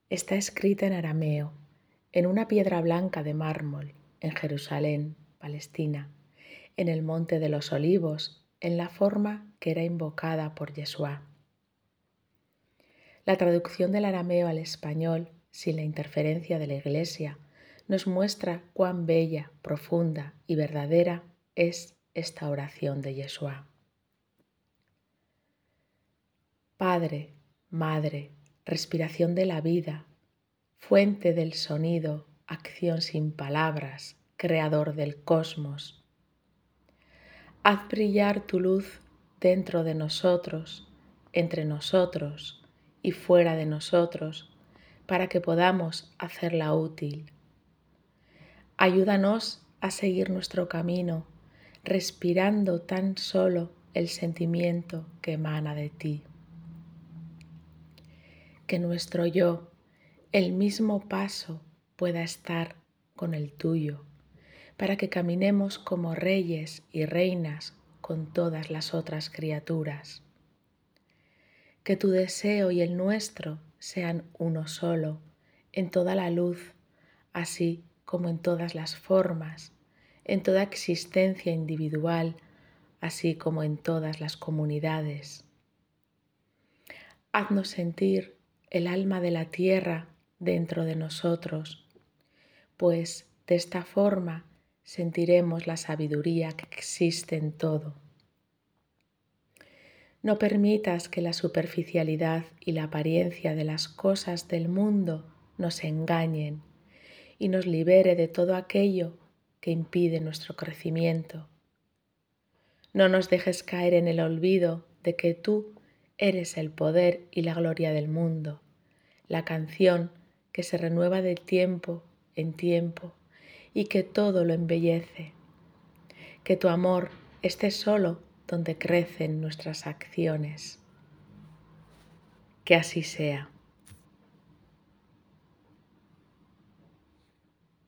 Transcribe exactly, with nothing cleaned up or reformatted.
Está escrita en arameo, en una piedra blanca de mármol, en Jerusalén, Palestina, en el Monte de los Olivos, en la forma que era invocada por Yeshua. La traducción del arameo al español, sin la interferencia de la Iglesia, nos muestra cuán bella, profunda y verdadera es esta oración de Yeshua. Padre, Madre, respiración de la vida, fuente del sonido, acción sin palabras, creador del cosmos. Haz brillar tu luz dentro de nosotros, entre nosotros y fuera de nosotros, para que podamos hacerla útil. Ayúdanos a seguir nuestro camino, respirando tan solo el sentimiento que emana de ti. Que nuestro yo, el mismo paso, pueda estar con el tuyo, para que caminemos como reyes y reinas con todas las otras criaturas. Que tu deseo y el nuestro sean uno solo, en toda la luz, así como en todas las formas, en toda existencia individual, así como en todas las comunidades. Haznos sentir el alma de la tierra dentro de nosotros, pues de esta forma sentiremos la sabiduría que existe en todo. No permitas que la superficialidad y la apariencia de las cosas del mundo nos engañen y nos libere de todo aquello que impide nuestro crecimiento. No nos dejes caer en el olvido de que tú eres el poder y la gloria del mundo, la canción que se renueva de tiempo en tiempo y que todo lo embellece. Que tu amor esté solo donde crecen nuestras acciones. Que así sea.